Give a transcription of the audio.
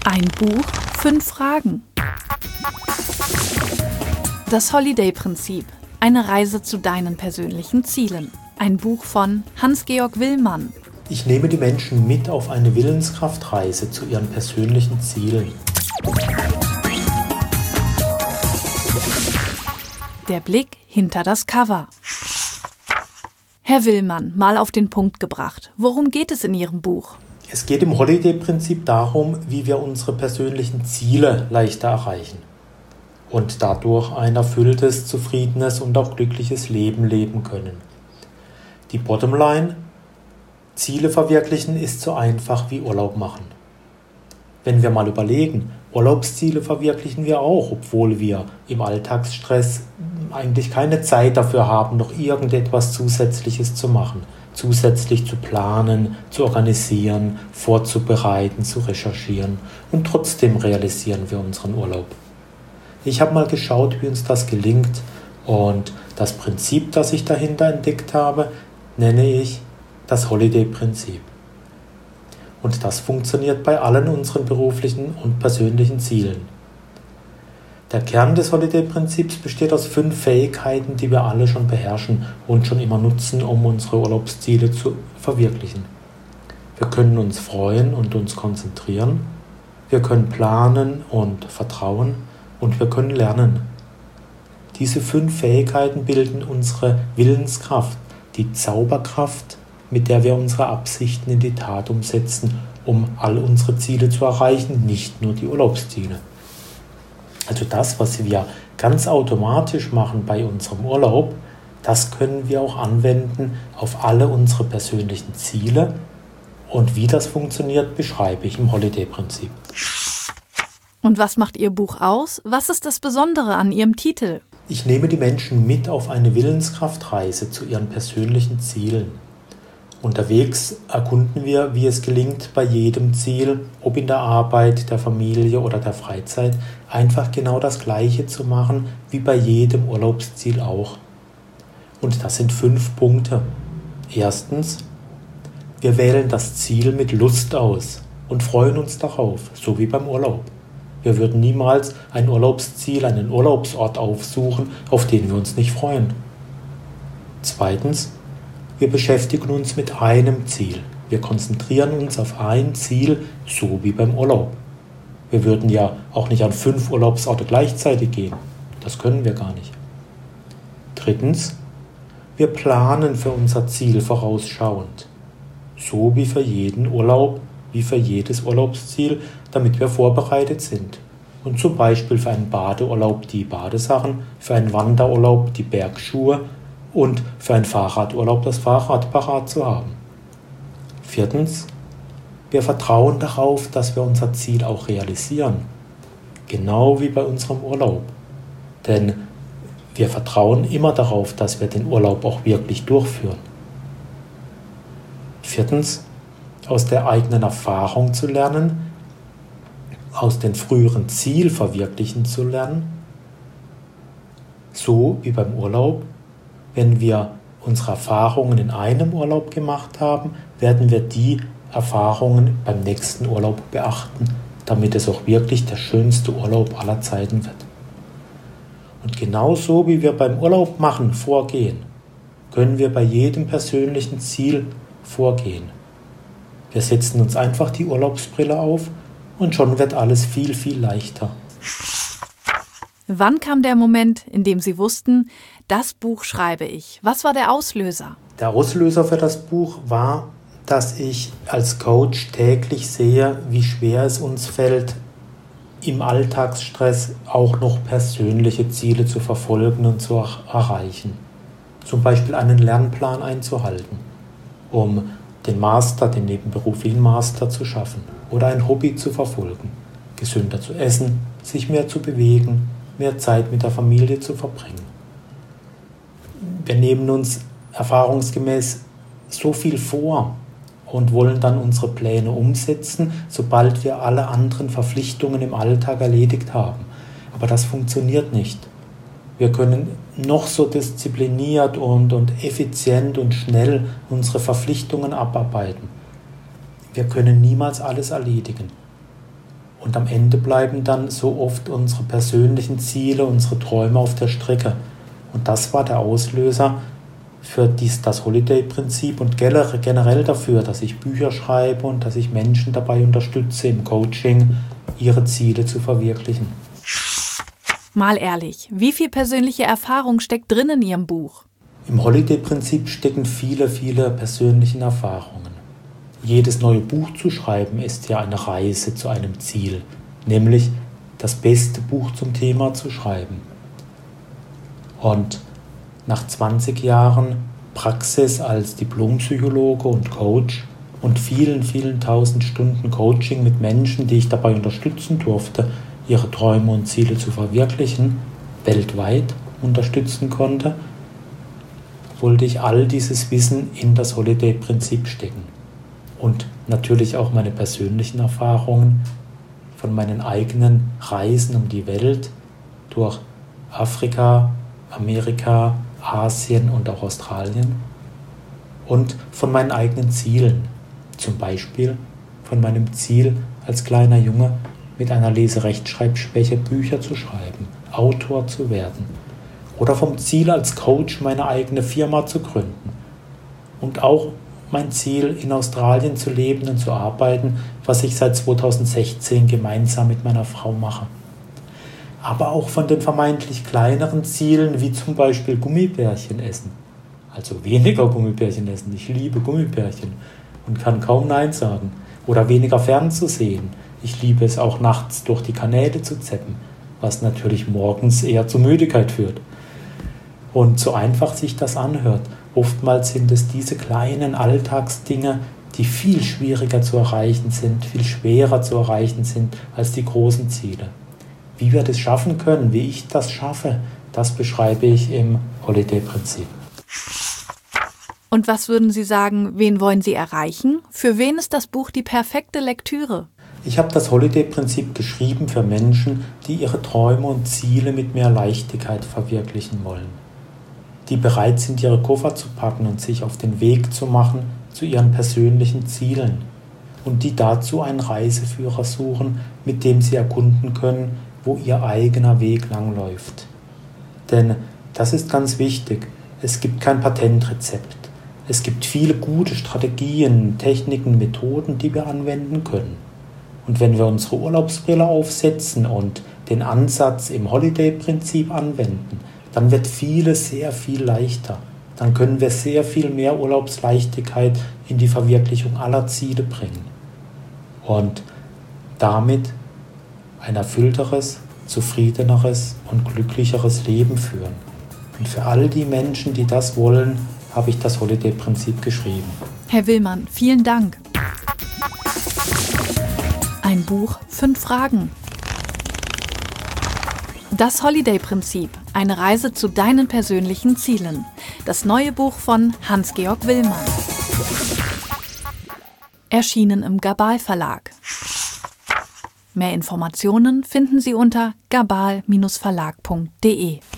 Ein Buch, 5 Fragen. Das Holiday-Prinzip. Eine Reise zu deinen persönlichen Zielen. Ein Buch von Hans-Georg Willmann. Ich nehme die Menschen mit auf eine Willenskraftreise zu ihren persönlichen Zielen. Der Blick hinter das Cover. Herr Willmann, mal auf den Punkt gebracht. Worum geht es in Ihrem Buch? Es geht im Holiday-Prinzip darum, wie wir unsere persönlichen Ziele leichter erreichen und dadurch ein erfülltes, zufriedenes und auch glückliches Leben leben können. Die Bottomline: Ziele verwirklichen ist so einfach wie Urlaub machen. Wenn wir mal überlegen, Urlaubsziele verwirklichen wir auch, obwohl wir im Alltagsstress eigentlich keine Zeit dafür haben, noch irgendetwas Zusätzliches zu machen, zusätzlich zu planen, zu organisieren, vorzubereiten, zu recherchieren, und trotzdem realisieren wir unseren Urlaub. Ich habe mal geschaut, wie uns das gelingt, und das Prinzip, das ich dahinter entdeckt habe, nenne ich das Holiday-Prinzip. Und das funktioniert bei allen unseren beruflichen und persönlichen Zielen. Der Kern des Holiday-Prinzips besteht aus 5 Fähigkeiten, die wir alle schon beherrschen und schon immer nutzen, um unsere Urlaubsziele zu verwirklichen. Wir können uns freuen und uns konzentrieren, wir können planen und vertrauen, und wir können lernen. Diese 5 Fähigkeiten bilden unsere Willenskraft, die Zauberkraft, mit der wir unsere Absichten in die Tat umsetzen, um all unsere Ziele zu erreichen, nicht nur die Urlaubsziele. Also das, was wir ganz automatisch machen bei unserem Urlaub, das können wir auch anwenden auf alle unsere persönlichen Ziele. Und wie das funktioniert, beschreibe ich im Holiday-Prinzip. Und was macht Ihr Buch aus? Was ist das Besondere an Ihrem Titel? Ich nehme die Menschen mit auf eine Willenskraftreise zu ihren persönlichen Zielen. Unterwegs erkunden wir, wie es gelingt, bei jedem Ziel, ob in der Arbeit, der Familie oder der Freizeit, einfach genau das Gleiche zu machen, wie bei jedem Urlaubsziel auch. Und das sind 5 Punkte. Erstens: Wir wählen das Ziel mit Lust aus und freuen uns darauf, so wie beim Urlaub. Wir würden niemals ein Urlaubsziel, einen Urlaubsort aufsuchen, auf den wir uns nicht freuen. Zweitens: Wir beschäftigen uns mit einem Ziel. Wir konzentrieren uns auf ein Ziel, so wie beim Urlaub. Wir würden ja auch nicht an 5 Urlaubsorte gleichzeitig gehen. Das können wir gar nicht. Drittens: Wir planen für unser Ziel vorausschauend. So wie für jeden Urlaub, wie für jedes Urlaubsziel, damit wir vorbereitet sind. Und zum Beispiel für einen Badeurlaub die Badesachen, für einen Wanderurlaub die Bergschuhe und für einen Fahrradurlaub das Fahrrad parat zu haben. Viertens: Wir vertrauen darauf, dass wir unser Ziel auch realisieren. Genau wie bei unserem Urlaub. Denn wir vertrauen immer darauf, dass wir den Urlaub auch wirklich durchführen. Viertens: Aus der eigenen Erfahrung zu lernen, aus den früheren Zielverwirklichen zu lernen, so wie beim Urlaub. Wenn wir unsere Erfahrungen in einem Urlaub gemacht haben, werden wir die Erfahrungen beim nächsten Urlaub beachten, damit es auch wirklich der schönste Urlaub aller Zeiten wird. Und genauso wie wir beim Urlaub machen vorgehen, können wir bei jedem persönlichen Ziel vorgehen. Wir setzen uns einfach die Urlaubsbrille auf und schon wird alles viel, viel leichter. Wann kam der Moment, in dem Sie wussten, das Buch schreibe ich? Was war der Auslöser? Der Auslöser für das Buch war, dass ich als Coach täglich sehe, wie schwer es uns fällt, im Alltagsstress auch noch persönliche Ziele zu verfolgen und zu erreichen. Zum Beispiel einen Lernplan einzuhalten, um den Master, den nebenberuflichen Master zu schaffen oder ein Hobby zu verfolgen, gesünder zu essen, sich mehr zu bewegen, mehr Zeit mit der Familie zu verbringen. Wir nehmen uns erfahrungsgemäß so viel vor und wollen dann unsere Pläne umsetzen, sobald wir alle anderen Verpflichtungen im Alltag erledigt haben. Aber das funktioniert nicht. Wir können noch so diszipliniert und effizient und schnell unsere Verpflichtungen abarbeiten. Wir können niemals alles erledigen. Und am Ende bleiben dann so oft unsere persönlichen Ziele, unsere Träume auf der Strecke. Und das war der Auslöser für das Holiday-Prinzip und generell dafür, dass ich Bücher schreibe und dass ich Menschen dabei unterstütze, im Coaching ihre Ziele zu verwirklichen. Mal ehrlich, wie viel persönliche Erfahrung steckt drin in Ihrem Buch? Im Holiday-Prinzip stecken viele, viele persönliche Erfahrungen. Jedes neue Buch zu schreiben ist ja eine Reise zu einem Ziel, nämlich das beste Buch zum Thema zu schreiben. Und nach 20 Jahren Praxis als Diplompsychologe und Coach und vielen, vielen tausend Stunden Coaching mit Menschen, die ich dabei unterstützen durfte, ihre Träume und Ziele zu verwirklichen, weltweit unterstützen konnte, wollte ich all dieses Wissen in das Holiday-Prinzip stecken. Und natürlich auch meine persönlichen Erfahrungen von meinen eigenen Reisen um die Welt durch Afrika, Amerika, Asien und auch Australien und von meinen eigenen Zielen, zum Beispiel von meinem Ziel als kleiner Junge mit einer Leserechtschreibschwäche Bücher zu schreiben, Autor zu werden oder vom Ziel als Coach meine eigene Firma zu gründen und auch mein Ziel in Australien zu leben und zu arbeiten, was ich seit 2016 gemeinsam mit meiner Frau mache. Aber auch von den vermeintlich kleineren Zielen, wie zum Beispiel Gummibärchen essen. Also weniger Gummibärchen essen. Ich liebe Gummibärchen und kann kaum Nein sagen. Oder weniger fernzusehen. Ich liebe es auch nachts durch die Kanäle zu zappen, was natürlich morgens eher zu Müdigkeit führt. Und so einfach sich das anhört, oftmals sind es diese kleinen Alltagsdinge, die viel schwieriger zu erreichen sind, viel schwerer zu erreichen sind als die großen Ziele. Wie wir das schaffen können, wie ich das schaffe, das beschreibe ich im Holiday-Prinzip. Und was würden Sie sagen, wen wollen Sie erreichen? Für wen ist das Buch die perfekte Lektüre? Ich habe das Holiday-Prinzip geschrieben für Menschen, die ihre Träume und Ziele mit mehr Leichtigkeit verwirklichen wollen. Die bereit sind, ihre Koffer zu packen und sich auf den Weg zu machen zu ihren persönlichen Zielen und die dazu einen Reiseführer suchen, mit dem sie erkunden können, wo ihr eigener Weg langläuft. Denn das ist ganz wichtig, es gibt kein Patentrezept. Es gibt viele gute Strategien, Techniken, Methoden, die wir anwenden können. Und wenn wir unsere Urlaubsbrille aufsetzen und den Ansatz im Holiday-Prinzip anwenden, dann wird vieles sehr viel leichter. Dann können wir sehr viel mehr Urlaubsleichtigkeit in die Verwirklichung aller Ziele bringen. Und damit ein erfüllteres, zufriedeneres und glücklicheres Leben führen. Und für all die Menschen, die das wollen, habe ich das Holiday-Prinzip geschrieben. Herr Willmann, vielen Dank. Ein Buch, 5 Fragen. Das Holiday-Prinzip, eine Reise zu deinen persönlichen Zielen. Das neue Buch von Hans-Georg Willmann. Erschienen im Gabal Verlag. Mehr Informationen finden Sie unter gabal-verlag.de.